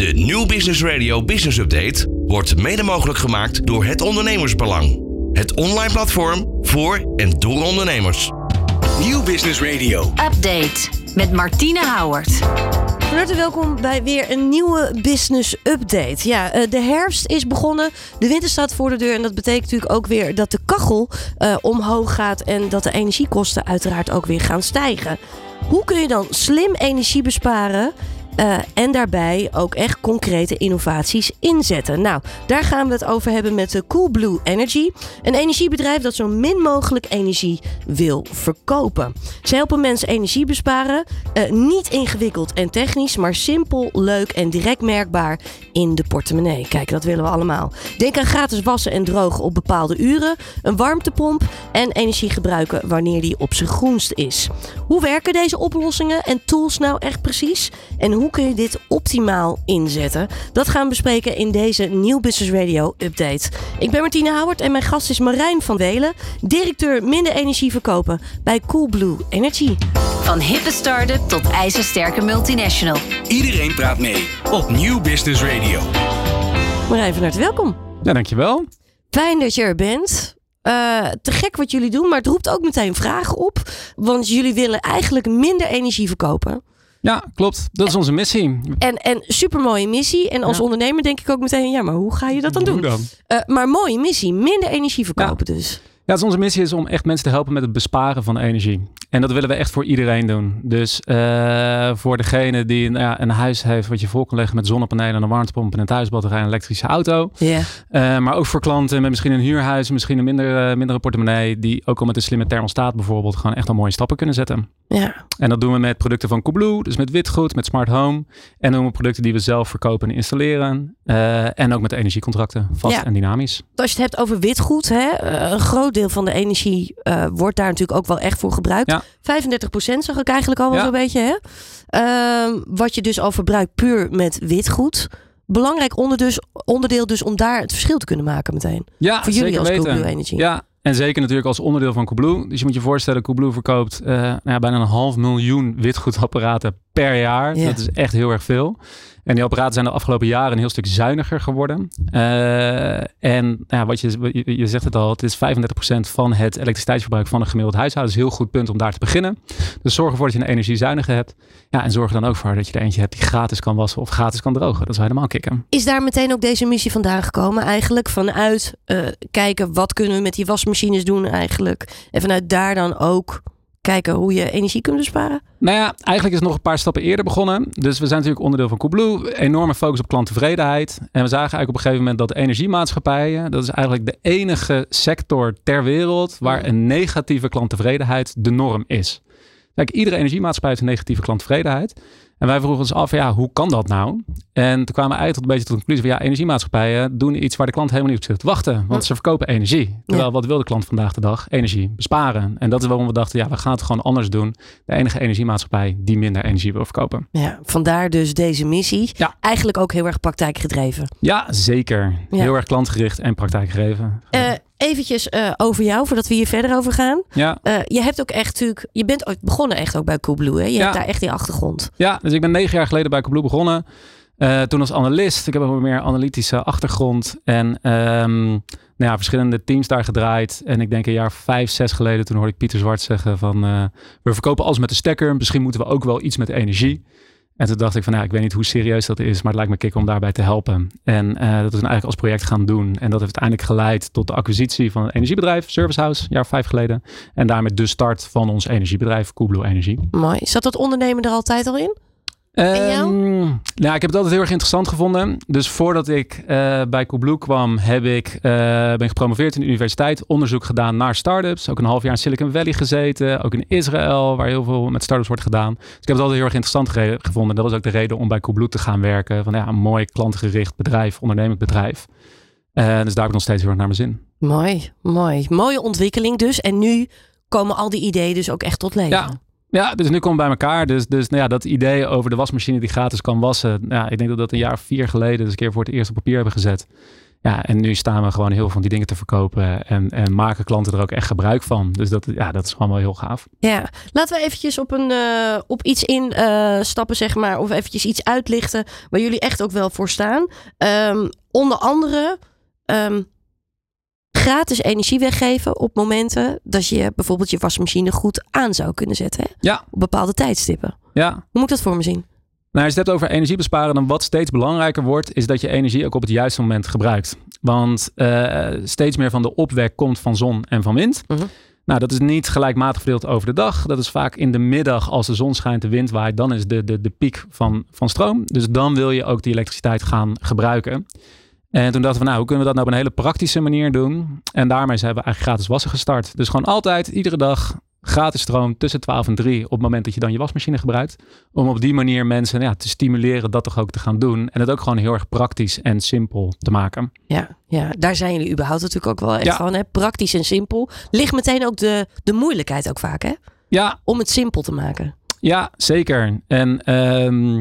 De Nieuw Business Radio Business Update wordt mede mogelijk gemaakt door Het Ondernemersbelang. Het online platform voor en door ondernemers. Nieuw Business Radio Update met Martine Houwert. Van harte welkom bij weer een nieuwe Business Update. Ja, de herfst is begonnen, de winter staat voor de deur en dat betekent natuurlijk ook weer dat de kachel omhoog gaat en dat de energiekosten uiteraard ook weer gaan stijgen. Hoe kun je dan slim energie besparen en daarbij ook echt concrete innovaties inzetten? Nou, daar gaan we het over hebben met de Coolblue Energy. Een energiebedrijf dat zo min mogelijk energie wil verkopen. Ze helpen mensen energie besparen. Niet ingewikkeld en technisch, maar simpel, leuk en direct merkbaar in de portemonnee. Kijk, dat willen we allemaal. Denk aan gratis wassen en drogen op bepaalde uren, een warmtepomp en energie gebruiken wanneer die op zijn groenst is. Hoe werken deze oplossingen en tools nou echt precies? En hoe kun je dit optimaal inzetten? Dat gaan we bespreken in deze Nieuw Business Radio Update. Ik ben Martine Houwert en mijn gast is Marijn van Welen, directeur minder energie verkopen bij Coolblue Energy. Van hippe start-up tot ijzersterke multinational. Iedereen praat mee op Nieuw Business Radio. Marijn, van harte welkom. Ja, dankjewel. Fijn dat je er bent. Te gek wat jullie doen, maar het roept ook meteen vragen op. Want jullie willen eigenlijk minder energie verkopen. Ja, klopt. Dat is onze missie. En supermooie missie. En als ondernemer denk ik ook meteen, ja, maar hoe ga je dat dan doen? Maar mooie missie, minder energie verkopen dus. Ja, dus onze missie is om echt mensen te helpen met het besparen van energie. En dat willen we echt voor iedereen doen. Dus voor degene die een huis heeft wat je vol kan leggen met zonnepanelen, een warmtepomp en een thuisbatterij en een elektrische auto. Yeah. Maar ook voor klanten met misschien een huurhuis, misschien een mindere portemonnee, die ook al met een slimme thermostaat bijvoorbeeld gewoon echt al mooie stappen kunnen zetten. Ja. En dat doen we met producten van Coolblue, dus met witgoed, met smart home. En doen we producten die we zelf verkopen en installeren. En ook met energiecontracten, vast en dynamisch. Als je het hebt over witgoed, een groot deel van de energie wordt daar natuurlijk ook wel echt voor gebruikt. Ja. 35% zag ik eigenlijk al wel zo'n beetje. Hè? Wat je dus al verbruikt puur met witgoed. Belangrijk onderdeel dus om daar het verschil te kunnen maken meteen. Ja, voor jullie als Coolblue Energy. Ja. En zeker natuurlijk als onderdeel van Coolblue. Dus je moet je voorstellen, Coolblue verkoopt bijna 500.000 witgoedapparaten per jaar. Yeah. Dat is echt heel erg veel. En die apparaten zijn de afgelopen jaren een heel stuk zuiniger geworden. Wat je zegt het al, het is 35% van het elektriciteitsverbruik van een gemiddeld huishouden. Dat is een heel goed punt om daar te beginnen. Dus zorg ervoor dat je een energiezuinige hebt. Ja, en zorg er dan ook voor dat je er eentje hebt die gratis kan wassen of gratis kan drogen. Dat is helemaal kicken. Is daar meteen ook deze missie vandaan gekomen eigenlijk? Vanuit kijken wat kunnen we met die wasmachines doen eigenlijk? En vanuit daar dan ook kijken hoe je energie kunt besparen? Nou ja, eigenlijk is het nog een paar stappen eerder begonnen. Dus we zijn natuurlijk onderdeel van Coolblue. Enorme focus op klanttevredenheid. En we zagen eigenlijk op een gegeven moment dat energiemaatschappijen, dat is eigenlijk de enige sector ter wereld waar een negatieve klanttevredenheid de norm is. Kijk, iedere energiemaatschappij heeft een negatieve klanttevredenheid. En wij vroegen ons af, hoe kan dat nou? En toen kwamen we eigenlijk tot de conclusie van energiemaatschappijen doen iets waar de klant helemaal niet op zit te wachten. Want ze verkopen energie. Terwijl wat wil de klant vandaag de dag? Energie besparen. En dat is waarom we dachten, we gaan het gewoon anders doen. De enige energiemaatschappij die minder energie wil verkopen. Ja, vandaar dus deze missie. Ja. Eigenlijk ook heel erg praktijkgedreven. Ja, zeker. Ja. Heel erg klantgericht en praktijkgedreven. Eventjes over jou, voordat we hier verder over gaan. Ja. Je hebt ook echt natuurlijk, je bent ooit begonnen echt ook bij Coolblue, hè? Je hebt daar echt die achtergrond. Ja, dus ik ben 9 jaar geleden bij Coolblue begonnen. Toen als analist. Ik heb een meer analytische achtergrond. En verschillende teams daar gedraaid. En ik denk een jaar 5, 6 geleden, toen hoorde ik Pieter Zwart zeggen van we verkopen alles met de stekker. Misschien moeten we ook wel iets met energie. En toen dacht ik van, ik weet niet hoe serieus dat is, maar het lijkt me kick om daarbij te helpen. En dat is eigenlijk als project gaan doen. En dat heeft uiteindelijk geleid tot de acquisitie van een energiebedrijf, Service House, een jaar 5 geleden. En daarmee de start van ons energiebedrijf, Coolblue Energy. Mooi. Zat dat ondernemen er altijd al in? Ik heb het altijd heel erg interessant gevonden. Dus voordat ik bij Coolblue kwam, ben ik gepromoveerd in de universiteit. Onderzoek gedaan naar start-ups. Ook een half jaar in Silicon Valley gezeten. Ook in Israël, waar heel veel met start-ups wordt gedaan. Dus ik heb het altijd heel erg interessant gevonden. Dat was ook de reden om bij Coolblue te gaan werken. Van een mooi klantgericht bedrijf, ondernemend bedrijf. Dus daar heb ik nog steeds heel erg naar mijn zin. Mooi. Mooie ontwikkeling dus. En nu komen al die ideeën dus ook echt tot leven. Ja, dus nu komen we bij elkaar. Dus dat idee over de wasmachine die gratis kan wassen. Ik denk dat een jaar 4 geleden dus een keer voor het eerst op papier hebben gezet. Ja, en nu staan we gewoon heel veel van die dingen te verkopen. En maken klanten er ook echt gebruik van. Dus dat is gewoon wel heel gaaf. Ja, laten we eventjes op iets instappen, zeg maar. Of eventjes iets uitlichten waar jullie echt ook wel voor staan. Onder andere gratis energie weggeven op momenten dat je bijvoorbeeld je wasmachine goed aan zou kunnen zetten. Hè? Ja. Op bepaalde tijdstippen. Ja. Hoe moet ik dat voor me zien? Nou, als je het hebt over energie besparen, dan wat steeds belangrijker wordt, is dat je energie ook op het juiste moment gebruikt. Want steeds meer van de opwek komt van zon en van wind. Uh-huh. Nou, dat is niet gelijkmatig verdeeld over de dag. Dat is vaak in de middag als de zon schijnt, de wind waait. Dan is de piek van stroom. Dus dan wil je ook die elektriciteit gaan gebruiken. En toen dachten we, hoe kunnen we dat nou op een hele praktische manier doen? En daarmee hebben we eigenlijk gratis wassen gestart. Dus gewoon altijd, iedere dag, gratis stroom tussen 12 en 3 op het moment dat je dan je wasmachine gebruikt. Om op die manier mensen te stimuleren dat toch ook te gaan doen. En het ook gewoon heel erg praktisch en simpel te maken. Ja, daar zijn jullie überhaupt natuurlijk ook wel echt van. Hè? Praktisch en simpel. Ligt meteen ook de moeilijkheid ook vaak, hè? Ja. Om het simpel te maken. Ja, zeker. En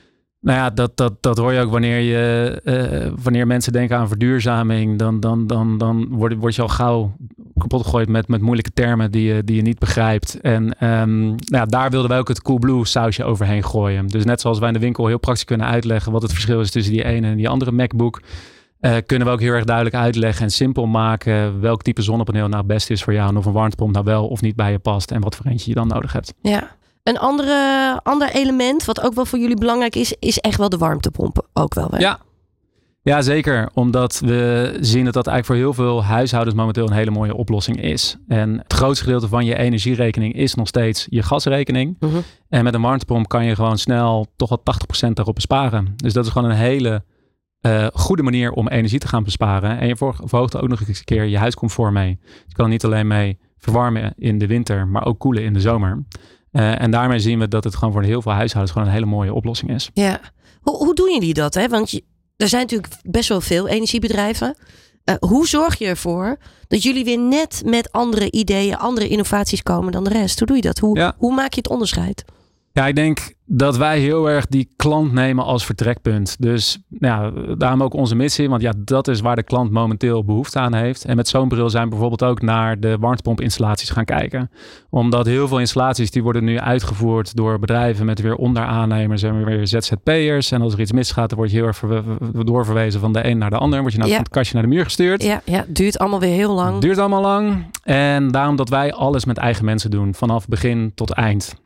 dat hoor je ook wanneer mensen denken aan verduurzaming. Dan word je al gauw kapot gegooid met moeilijke termen die je niet begrijpt. En daar wilden wij ook het Coolblue sausje overheen gooien. Dus net zoals wij in de winkel heel praktisch kunnen uitleggen wat het verschil is tussen die ene en die andere MacBook, kunnen we ook heel erg duidelijk uitleggen en simpel maken welk type zonnepaneel nou het beste is voor jou en of een warmtepomp nou wel of niet bij je past en wat voor eentje je dan nodig hebt. Ja. Een ander element wat ook wel voor jullie belangrijk is echt wel de warmtepompen. Ook wel. Hè? Ja, zeker. Omdat we zien dat eigenlijk voor heel veel huishoudens momenteel een hele mooie oplossing is. En het grootste gedeelte van je energierekening is nog steeds je gasrekening. Uh-huh. En met een warmtepomp kan je gewoon snel toch wel 80% daarop besparen. Dus dat is gewoon een hele goede manier om energie te gaan besparen. En je verhoogt ook nog eens een keer je huiscomfort mee. Je kan er niet alleen mee verwarmen in de winter, maar ook koelen in de zomer. En daarmee zien we dat het gewoon voor heel veel huishoudens gewoon een hele mooie oplossing is. Ja. Hoe doen jullie dat? Hè? Want er zijn natuurlijk best wel veel energiebedrijven. Hoe zorg je ervoor dat jullie weer net met andere ideeën, andere innovaties komen dan de rest? Hoe doe je dat? Hoe maak je het onderscheid? Ja, ik denk dat wij heel erg die klant nemen als vertrekpunt. Dus daarom ook onze missie. Want dat is waar de klant momenteel behoefte aan heeft. En met zo'n bril zijn we bijvoorbeeld ook naar de warmtepompinstallaties gaan kijken. Omdat heel veel installaties die worden nu uitgevoerd door bedrijven met weer onderaannemers en weer ZZP'ers. En als er iets misgaat, dan word je heel erg doorverwezen van de een naar de ander. Word je van het kastje naar de muur gestuurd. Ja, duurt allemaal weer heel lang. Duurt allemaal lang. En daarom dat wij alles met eigen mensen doen. Vanaf begin tot eind.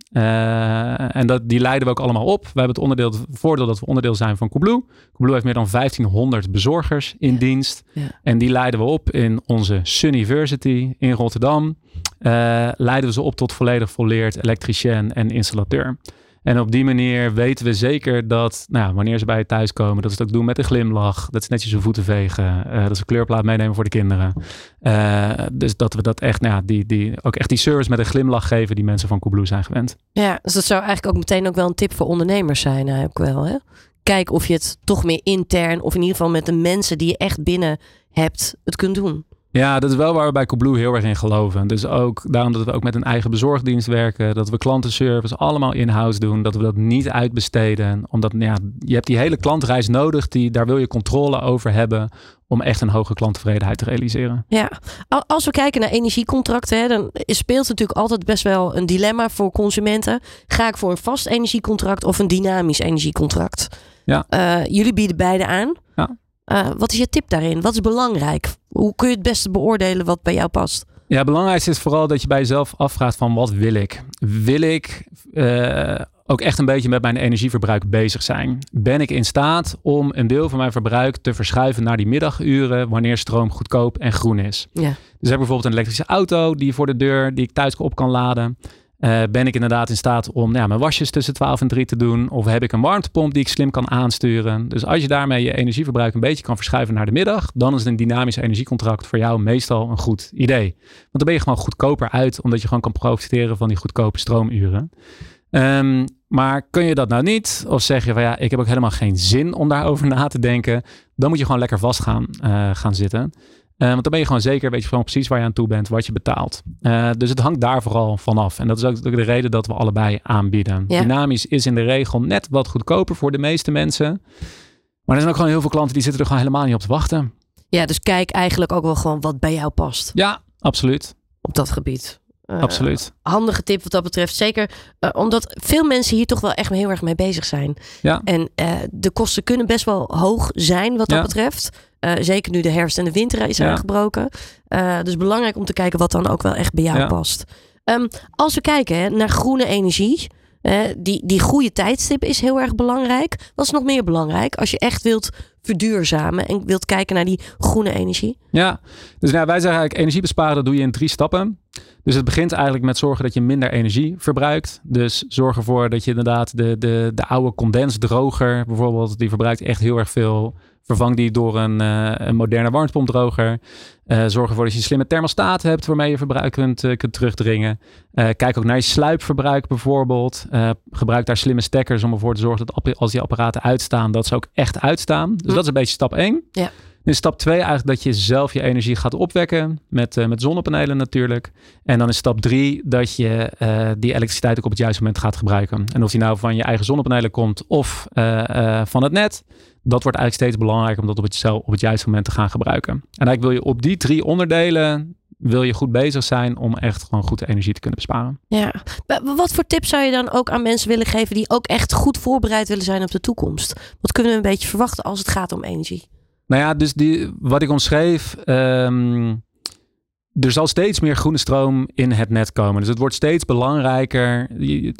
En die leiden we ook allemaal op. We hebben het voordeel dat we onderdeel zijn van Coolblue. Coolblue heeft meer dan 1500 bezorgers in dienst. Ja. En die leiden we op in onze Sunniversity in Rotterdam. Leiden we ze op tot volledig volleerd elektricien en installateur. En op die manier weten we zeker dat wanneer ze bij je thuis komen, dat ze het ook doen met een glimlach. Dat ze netjes hun voeten vegen. Dat ze kleurplaat meenemen voor de kinderen. Dus dat we dat echt, ook echt die service met een glimlach geven die mensen van Coolblue zijn gewend. Ja, dus dat zou eigenlijk ook meteen ook wel een tip voor ondernemers zijn. Ook wel, hè? Kijk of je het toch meer intern of in ieder geval met de mensen die je echt binnen hebt het kunt doen. Ja, dat is wel waar we bij Coolblue heel erg in geloven. Dus ook daarom dat we ook met een eigen bezorgdienst werken. Dat we klantenservice allemaal in-house doen. Dat we dat niet uitbesteden. Omdat je hebt die hele klantreis nodig. Daar wil je controle over hebben. Om echt een hoge klanttevredenheid te realiseren. Ja, als we kijken naar energiecontracten. Dan speelt natuurlijk altijd best wel een dilemma voor consumenten. Ga ik voor een vast energiecontract of een dynamisch energiecontract? Ja. Jullie bieden beide aan. Ja. Wat is je tip daarin? Wat is belangrijk? Hoe kun je het beste beoordelen wat bij jou past? Ja, het belangrijkste is vooral dat je bij jezelf afvraagt van wat wil ik? Wil ik ook echt een beetje met mijn energieverbruik bezig zijn? Ben ik in staat om een deel van mijn verbruik te verschuiven naar die middaguren wanneer stroom goedkoop en groen is? Ja. Dus heb ik bijvoorbeeld een elektrische auto die voor de deur die ik thuis op kan laden. Ben ik inderdaad in staat om mijn wasjes tussen 12 en 3 te doen? Of heb ik een warmtepomp die ik slim kan aansturen? Dus als je daarmee je energieverbruik een beetje kan verschuiven naar de middag, dan is een dynamisch energiecontract voor jou meestal een goed idee. Want dan ben je gewoon goedkoper uit, omdat je gewoon kan profiteren van die goedkope stroomuren. Maar kun je dat nou niet? Of zeg je van ik heb ook helemaal geen zin om daarover na te denken. Dan moet je gewoon lekker vast gaan zitten. Want dan ben je gewoon zeker, weet je gewoon precies waar je aan toe bent, wat je betaalt. Dus het hangt daar vooral vanaf. En dat is ook de reden dat we allebei aanbieden. Ja. Dynamisch is in de regel net wat goedkoper voor de meeste mensen. Maar er zijn ook gewoon heel veel klanten die zitten er gewoon helemaal niet op te wachten. Ja, dus kijk eigenlijk ook wel gewoon wat bij jou past. Ja, absoluut. Op dat gebied. Absoluut. Handige tip wat dat betreft. Zeker omdat veel mensen hier toch wel echt heel erg mee bezig zijn. Ja. En de kosten kunnen best wel hoog zijn wat dat betreft. Zeker nu de herfst en de winter is aangebroken. Dus belangrijk om te kijken wat dan ook wel echt bij jou past. Als we kijken naar groene energie. Die goede tijdstip is heel erg belangrijk. Wat is nog meer belangrijk als je echt wilt verduurzamen en wilt kijken naar die groene energie? Ja, dus wij zeggen eigenlijk energie besparen, dat doe je in 3 stappen. Dus het begint eigenlijk met zorgen dat je minder energie verbruikt. Dus zorg ervoor dat je inderdaad de oude condensdroger bijvoorbeeld, die verbruikt echt heel erg veel. Vervang die door een moderne warmtepompdroger. Zorg ervoor dat je een slimme thermostaat hebt waarmee je verbruik kunt terugdringen. Kijk ook naar je sluipverbruik bijvoorbeeld. Gebruik daar slimme stekkers om ervoor te zorgen dat als die apparaten uitstaan, dat ze ook echt uitstaan. Dus dat is een beetje stap 1. Ja. In stap 2 eigenlijk dat je zelf je energie gaat opwekken met zonnepanelen natuurlijk. En dan is stap 3 dat je die elektriciteit ook op het juiste moment gaat gebruiken. En of die nou van je eigen zonnepanelen komt of van het net. Dat wordt eigenlijk steeds belangrijker om dat op het juiste moment te gaan gebruiken. En eigenlijk wil je op die 3 onderdelen goed bezig zijn om echt gewoon goed energie te kunnen besparen. Ja. Wat voor tips zou je dan ook aan mensen willen geven die ook echt goed voorbereid willen zijn op de toekomst? Wat kunnen we een beetje verwachten als het gaat om energie? Nou ja, dus wat ik omschreef, er zal steeds meer groene stroom in het net komen. Dus het wordt steeds belangrijker.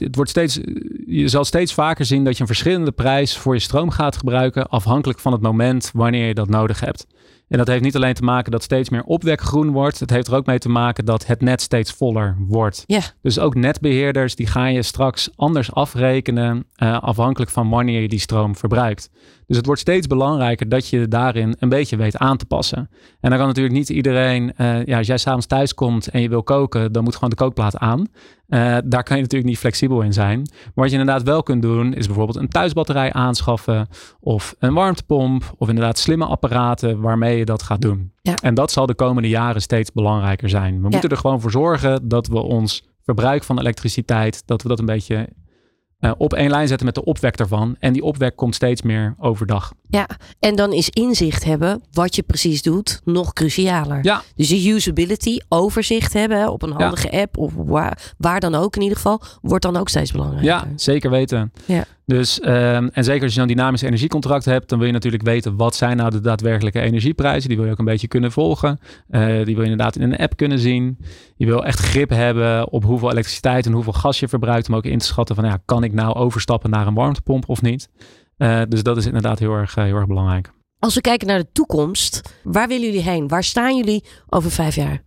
Je zal steeds vaker zien dat je een verschillende prijs voor je stroom gaat gebruiken, afhankelijk van het moment wanneer je dat nodig hebt. En dat heeft niet alleen te maken dat steeds meer opwek groen wordt. Het heeft er ook mee te maken dat het net steeds voller wordt. Yeah. Dus ook netbeheerders die gaan je straks anders afrekenen afhankelijk van wanneer je die stroom verbruikt. Dus het wordt steeds belangrijker dat je daarin een beetje weet aan te passen. En dan kan natuurlijk niet iedereen, als jij 's avonds thuis komt en je wil koken, dan moet gewoon de kookplaat aan. Daar kan je natuurlijk niet flexibel in zijn. Maar wat je inderdaad wel kunt doen, is bijvoorbeeld een thuisbatterij aanschaffen of een warmtepomp of inderdaad slimme apparaten waarmee je dat gaat doen. Ja. En dat zal de komende jaren steeds belangrijker zijn. We moeten er gewoon voor zorgen dat we ons verbruik van elektriciteit, dat we dat een beetje op één lijn zetten met de opwek ervan. En die opwek komt steeds meer overdag. Ja, en dan is inzicht hebben wat je precies doet nog crucialer. Ja. Dus de usability, overzicht hebben op een handige app of waar dan ook in ieder geval, wordt dan ook steeds belangrijker. Ja, zeker weten. Ja. Dus, en zeker als je zo'n dynamisch energiecontract hebt, dan wil je natuurlijk weten wat zijn nou de daadwerkelijke energieprijzen. Die wil je ook een beetje kunnen volgen. Die wil je inderdaad in een app kunnen zien. Je wil echt grip hebben op hoeveel elektriciteit en hoeveel gas je verbruikt. Om ook in te schatten van kan ik nou overstappen naar een warmtepomp of niet. Dus dat is inderdaad heel erg belangrijk. Als we kijken naar de toekomst, waar willen jullie heen? Waar staan jullie over 5 jaar?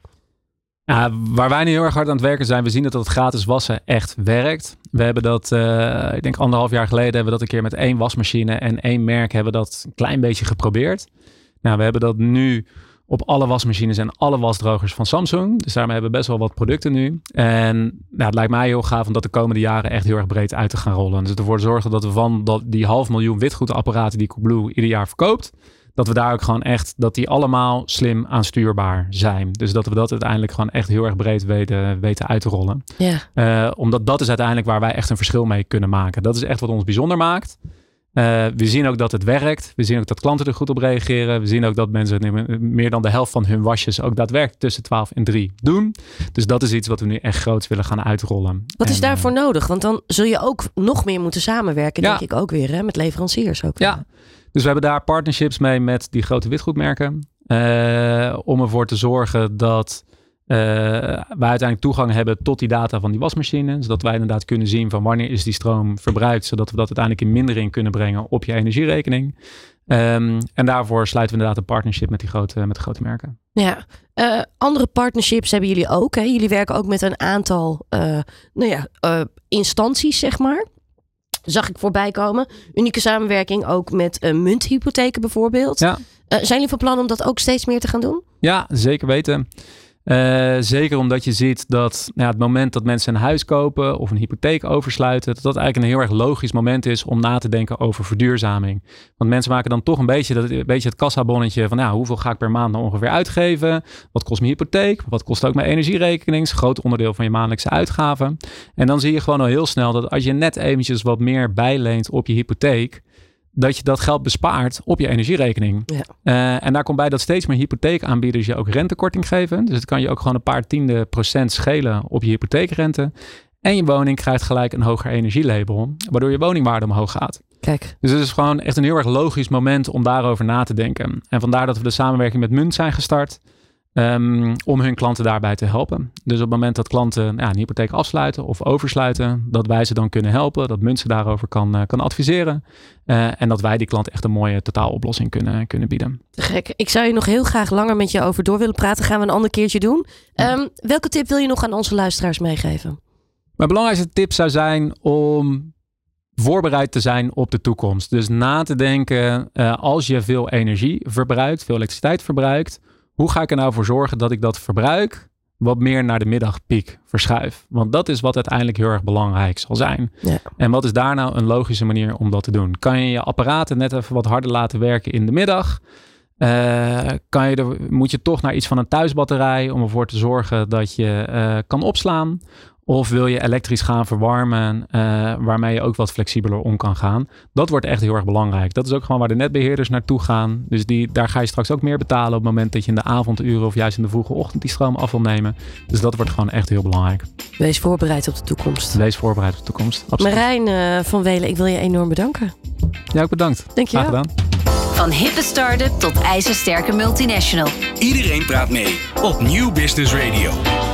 Ja, waar wij nu heel erg hard aan het werken zijn, we zien dat het gratis wassen echt werkt. We hebben dat, ik denk 1,5 jaar geleden, hebben we dat een keer met 1 wasmachine en 1 merk hebben dat een klein beetje geprobeerd. Nou, we hebben dat nu op alle wasmachines en alle wasdrogers van Samsung. Dus daarmee hebben we best wel wat producten nu. En het lijkt mij heel gaaf om dat de komende jaren echt heel erg breed uit te gaan rollen. Dus ervoor te zorgen dat we van die 500.000 witgoedapparaten die Coolblue ieder jaar verkoopt, dat we daar ook gewoon echt, dat die allemaal slim aanstuurbaar zijn. Dus dat we dat uiteindelijk gewoon echt heel erg breed weten uit te rollen. Yeah. Omdat dat is uiteindelijk waar wij echt een verschil mee kunnen maken. Dat is echt wat ons bijzonder maakt. We zien ook dat het werkt. We zien ook dat klanten er goed op reageren. We zien ook dat mensen meer dan de helft van hun wasjes ook daadwerkelijk tussen 12 en 3 doen. Dus dat is iets wat we nu echt groots willen gaan uitrollen. Wat is daarvoor nodig? Want dan zul je ook nog meer moeten samenwerken, denk ik ook weer, hè? Met leveranciers ook. Ja, dus we hebben daar partnerships mee met die grote witgoedmerken. Om ervoor te zorgen dat wij uiteindelijk toegang hebben tot die data van die wasmachine. Zodat wij inderdaad kunnen zien van wanneer is die stroom verbruikt. Zodat we dat uiteindelijk in mindering kunnen brengen op je energierekening. En daarvoor sluiten we inderdaad een partnership met de grote merken. Ja, andere partnerships hebben jullie ook. Hè? Jullie werken ook met een aantal instanties, zeg maar. Zag ik voorbij komen. Unieke samenwerking ook met munthypotheken bijvoorbeeld. Ja. Zijn jullie van plan om dat ook steeds meer te gaan doen? Ja, zeker weten. Zeker omdat je ziet dat het moment dat mensen een huis kopen of een hypotheek oversluiten, dat eigenlijk een heel erg logisch moment is om na te denken over verduurzaming. Want mensen maken dan toch een beetje het kassabonnetje van hoeveel ga ik per maand nou ongeveer uitgeven? Wat kost mijn hypotheek? Wat kost ook mijn energierekening? Dat is een groot onderdeel van je maandelijkse uitgaven. En dan zie je gewoon al heel snel dat als je net eventjes wat meer bijleent op je hypotheek, dat je dat geld bespaart op je energierekening. Ja. En daar komt bij dat steeds meer hypotheekaanbieders je ook rentekorting geven. Dus het kan je ook gewoon een paar tiende procent schelen op je hypotheekrente. En je woning krijgt gelijk een hoger energielabel, waardoor je woningwaarde omhoog gaat. Kijk. Dus het is gewoon echt een heel erg logisch moment om daarover na te denken. En vandaar dat we de samenwerking met Munt zijn gestart. Om hun klanten daarbij te helpen. Dus op het moment dat klanten een hypotheek afsluiten of oversluiten, dat wij ze dan kunnen helpen, dat Munt ze daarover kan adviseren. En dat wij die klant echt een mooie totaaloplossing kunnen bieden. Te gek. Ik zou je nog heel graag langer met je over door willen praten. Gaan we een ander keertje doen. Welke tip wil je nog aan onze luisteraars meegeven? Mijn belangrijkste tip zou zijn om voorbereid te zijn op de toekomst. Dus na te denken, als je veel energie verbruikt, veel elektriciteit verbruikt, hoe ga ik er nou voor zorgen dat ik dat verbruik wat meer naar de middagpiek verschuif? Want dat is wat uiteindelijk heel erg belangrijk zal zijn. Ja. En wat is daar nou een logische manier om dat te doen? Kan je je apparaten net even wat harder laten werken in de middag? Moet je toch naar iets van een thuisbatterij om ervoor te zorgen dat je kan opslaan? Of wil je elektrisch gaan verwarmen, waarmee je ook wat flexibeler om kan gaan? Dat wordt echt heel erg belangrijk. Dat is ook gewoon waar de netbeheerders naartoe gaan. Dus daar ga je straks ook meer betalen op het moment dat je in de avonduren of juist in de vroege ochtend die stroom af wil nemen. Dus dat wordt gewoon echt heel belangrijk. Wees voorbereid op de toekomst. Wees voorbereid op de toekomst, absoluut. Marijn van Welen, ik wil je enorm bedanken. Ja, ook bedankt. Dank je wel. Graag gedaan. Van hippe start-up tot ijzersterke multinational. Iedereen praat mee op Nieuw Business Radio.